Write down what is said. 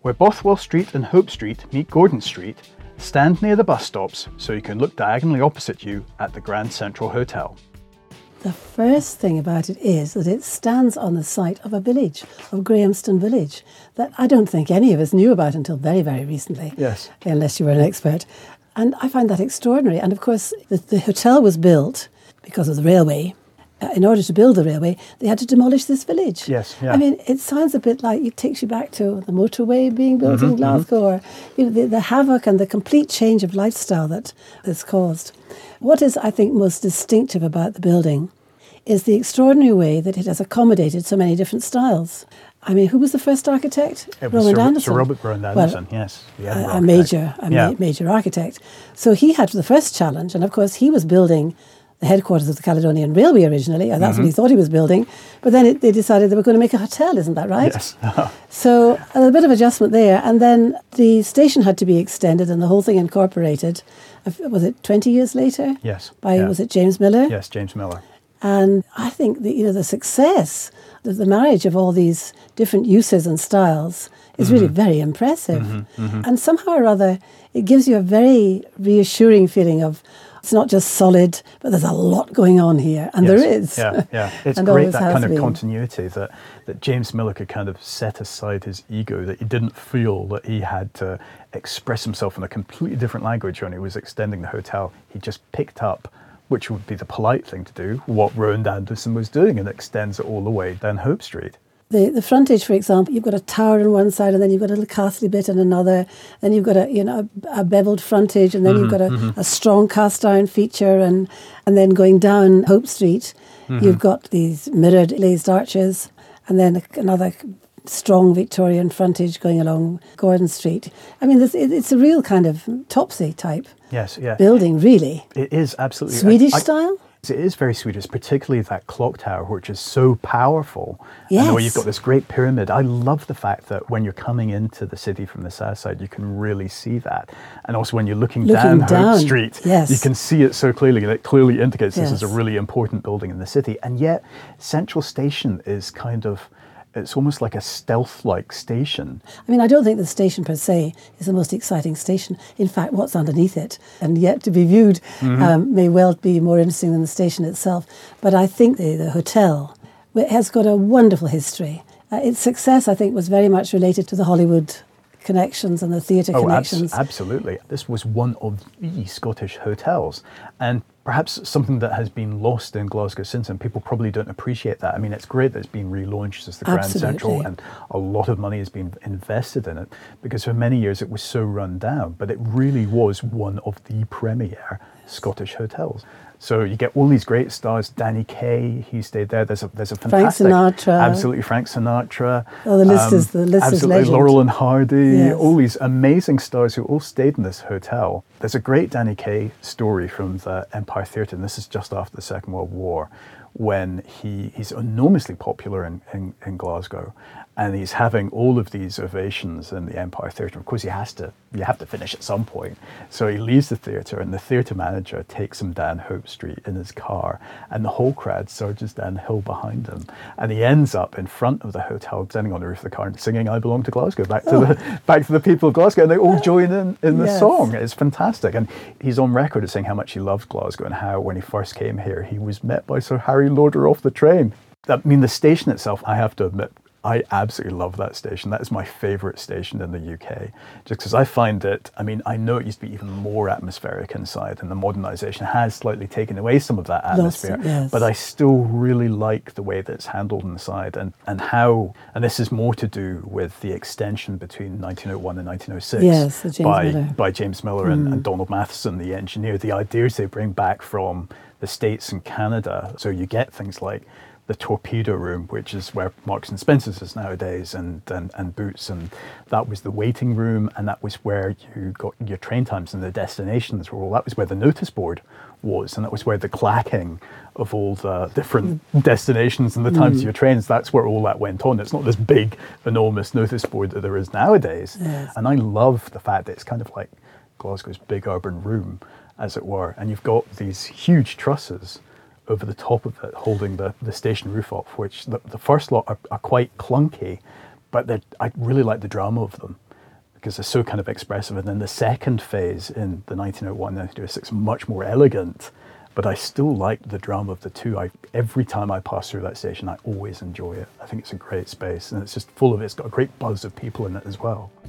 Where Bothwell Street and Hope Street meet Gordon Street, stand near the bus stops so you can look diagonally opposite you at the Grand Central Hotel. The first thing about it is that it stands on the site of a village, of Grahamston Village, that I don't think any of us knew about until very, very recently. Yes. Unless you were an expert. And I find that extraordinary. And of course, the hotel was built because of the railway. In order to build the railway, they had to demolish this village. Yes, yeah. I mean, it sounds a bit like it takes you back to the motorway being built in Glasgow, or the havoc and the complete change of lifestyle that this caused. What is, I think, most distinctive about the building is the extraordinary way that it has accommodated so many different styles. I mean, who was the first architect? It was Sir Robert Rowan-Anderson, yes. A major architect. So he had the first challenge, and of course he was building the headquarters of the Caledonian Railway originally, and that's what he thought he was building. But then they decided they were going to make a hotel, isn't that right? Yes. So a bit of adjustment there. And then the station had to be extended and the whole thing incorporated. Was it 20 years later? Yes. Was it James Miller? Yes, James Miller. And I think the success, the marriage of all these different uses and styles is really very impressive. And somehow or other, it gives you a very reassuring feeling of, it's not just solid, but there's a lot going on here. And there is. Yeah. It's great, that kind of continuity that James Miller could kind of set aside his ego, that he didn't feel that he had to express himself in a completely different language when he was extending the hotel. He just picked up, which would be the polite thing to do, what Rowan-Anderson was doing, and extends it all the way down Hope Street. The frontage, for example, you've got a tower on one side, and then you've got a little castle bit on another. Then you've got a beveled frontage, and then you've got a strong cast iron feature, and then going down Hope Street, you've got these mirrored glazed arches, and then another strong Victorian frontage going along Gordon Street. I mean, it's a real kind of Topsy type building, really. It is absolutely Swedish style. It is very Swedish, particularly that clock tower, which is so powerful. Yes. And the way you've got this great pyramid. I love the fact that when you're coming into the city from the south side, you can really see that. And also when you're looking down Hope Street, you can see it so clearly. And it clearly indicates this is a really important building in the city. And yet, Central Station is it's almost like a stealth-like station. I mean, I don't think the station per se is the most exciting station. In fact, what's underneath it and yet to be viewed may well be more interesting than the station itself. But I think the hotel has got a wonderful history. Its success, I think, was very much related to the Hollywood connections and the theatre connections. Absolutely. This was one of the Scottish hotels, and perhaps something that has been lost in Glasgow since, and people probably don't appreciate that. I mean, it's great that it's been relaunched as the Grand Central, and a lot of money has been invested in it, because for many years it was so run down, but it really was one of the premier Scottish hotels. So you get all these great stars. Danny Kaye, he stayed there. There's a fantastic Frank Sinatra. Absolutely, Frank Sinatra. Oh, the list is legend. Laurel and Hardy. All these amazing stars who all stayed in this hotel. There's a great Danny Kaye story from the Empire Theatre, and this is just after the Second World War, when he's enormously popular in Glasgow, and he's having all of these ovations in the Empire Theatre. Of course, you have to finish at some point. So he leaves the theatre, and the theatre manager takes him down Hope Street in his car, and the whole crowd surges down the hill behind him, and he ends up in front of the hotel, standing on the roof of the car and singing "I Belong to Glasgow" back to the people of Glasgow, and they all join in the song. It's fantastic, and he's on record as saying how much he loves Glasgow, and how when he first came here, he was met by Sir Harry Lauder off the train. I mean, the station itself, I have to admit, I absolutely love that station. That is my favourite station in the UK, just because I find it, I mean, I know it used to be even more atmospheric inside, and the modernisation has slightly taken away some of that atmosphere, but I still really like the way that it's handled inside, and how, and this is more to do with the extension between 1901 and 1906 by James Miller and Donald Matheson, the engineer, the ideas they bring back from the States and Canada. So you get things like the torpedo room, which is where Marks and Spencer's is nowadays, and Boots, and that was the waiting room, and that was where you got your train times and the destinations were all. That was where the notice board was, and that was where the clacking of all the different destinations and the times of your trains, that's where all that went on. It's not this big, enormous notice board that there is nowadays. And I love the fact that it's kind of like Glasgow's big urban room, as it were, and you've got these huge trusses over the top of it holding the station roof up, which the first lot are quite clunky, but I really like the drama of them. because they're so kind of expressive. And then the second phase in the 1901, 1906, much more elegant. But I still like the drama of the two. Every time I pass through that station, I always enjoy it. I think it's a great space, and it's just full of it. It's got a great buzz of people in it as well.